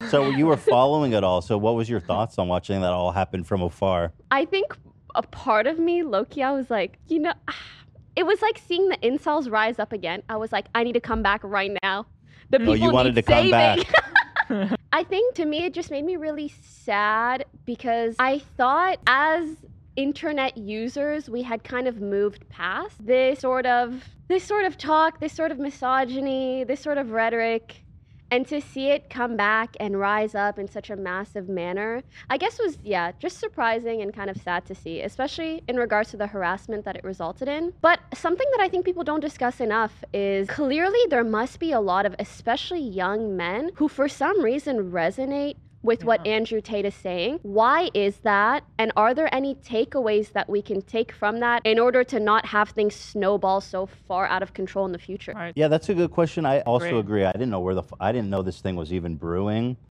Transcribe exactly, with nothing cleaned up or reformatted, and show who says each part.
Speaker 1: So you were following it all. So what was your thoughts on watching that all happen from afar?
Speaker 2: I think a part of me, low-key, I was like, you know, it was like seeing the incels rise up again. I was like, I need to come back right now. The people
Speaker 1: Oh, you wanted
Speaker 2: need
Speaker 1: to come
Speaker 2: saving.
Speaker 1: back.
Speaker 2: I think to me, it just made me really sad because I thought as internet users, we had kind of moved past this sort of, this sort of talk, this sort of misogyny, this sort of rhetoric. And to see it come back and rise up in such a massive manner, I guess was, yeah, just surprising and kind of sad to see, especially in regards to the harassment that it resulted in. But something that I think people don't discuss enough is clearly there must be a lot of, especially young men, who for some reason resonate with what
Speaker 3: Yeah.
Speaker 2: Andrew Tate is saying. Why is that? And are there any takeaways that we can take from that in order to not have things snowball so far out of control in the future?
Speaker 3: Right.
Speaker 1: Yeah, that's a good question. I also
Speaker 3: Agree.
Speaker 1: agree. I didn't know where the f- I didn't know this thing was even brewing.